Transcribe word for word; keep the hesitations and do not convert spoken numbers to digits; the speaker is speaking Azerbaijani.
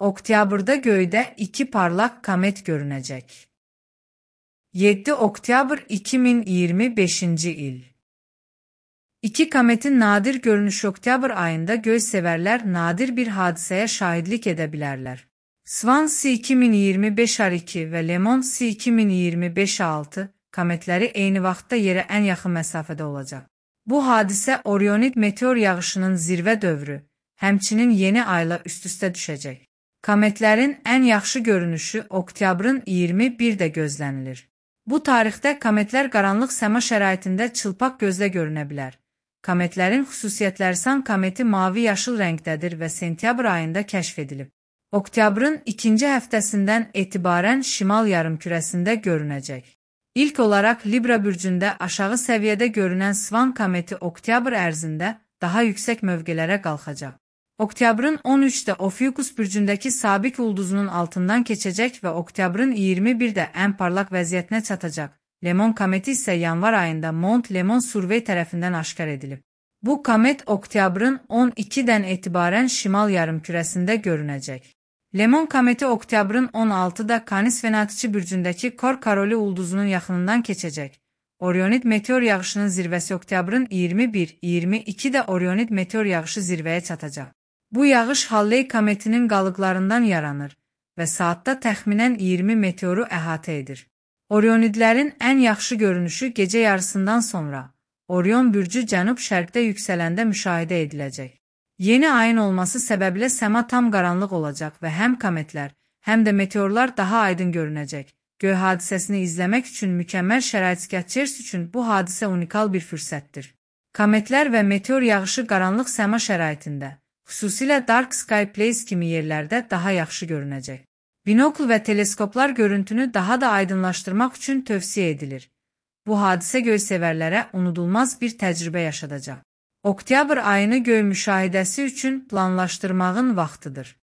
Oktyabrda göydə iki parlaq komet görünəcək. yeddi oktyabr iki min iyirmi beşinci il. İki kometin nadir görünüşü oktyabr ayında göysevərlər nadir bir hadisəyə şahidlik edə bilərlər. Swan C iki min iyirmi beş R iki və Lemon C iki min iyirmi beş R altı kometləri eyni vaxtda yerə ən yaxın məsafədə olacaq. Bu hadisə Orionid meteor yağışının zirvə dövrü, həmçinin yeni ayla üst-üstə düşəcək. Kometlərin ən yaxşı görünüşü oktyabrın iyirmi birdə gözlənilir. Bu tarixdə kometlər qaranlıq səma şəraitində çılpaq gözlə görünə bilər. Kometlərin xüsusiyyətləri San kometi mavi-yaşıl rəngdədir və sentyabr ayında kəşf edilib. Oktyabrın ikinci həftəsindən etibarən şimal yarımkürəsində görünəcək. İlk olaraq Libra bürcündə aşağı səviyyədə görünən Swan kometi oktyabr ərzində daha yüksək mövqelərə qalxacaq. Oktyabrın on üçdə Ophiuchus bürcündəki Sabit ulduzunun altından keçəcək və oktyabrın iyirmi birdə ən parlaq vəziyyətinə çatacaq. Lemon kometi isə yanvar ayında Mount Lemon Survey tərəfindən aşkar edilib. Bu komet oktyabrın on ikidən etibarən şimal yarımkürəsində görünəcək. Lemon kometi oktyabrın on altıda Canis Venatici bürcündəki Kor Karoli ulduzunun yaxınından keçəcək. Orionid meteor yağışının zirvəsi oktyabrın iyirmi bir iyirmi ikidə Orionid meteor yağışı zirvəyə çatacaq. Bu yağış Halley kometinin qalıqlarından yaranır və saatda təxminən iyirmi meteoru əhatə edir. Orionidlərin ən yaxşı görünüşü gecə yarısından sonra Orion bürcü cənub-şərqdə yüksələndə müşahidə ediləcək. Yeni ayın olması səbəbilə səma tam qaranlıq olacaq və həm kometlər, həm də meteorlar daha aydın görünəcək. Göy hadisəsini izləmək üçün mükəmməl şərait sketçers üçün bu hadisə unikal bir fürsətdir. Kometlər və meteor yağışı qaranlıq səma şəraitində, xüsusilə Dark Sky Place kimi yerlərdə daha yaxşı görünəcək. Binokl və teleskoplar görüntünü daha da aydınlaşdırmaq üçün tövsiyə edilir. Bu hadisə göysevərlərə unudulmaz bir təcrübə yaşadacaq. Oktyabr ayını göy müşahidəsi üçün planlaşdırmağın vaxtıdır.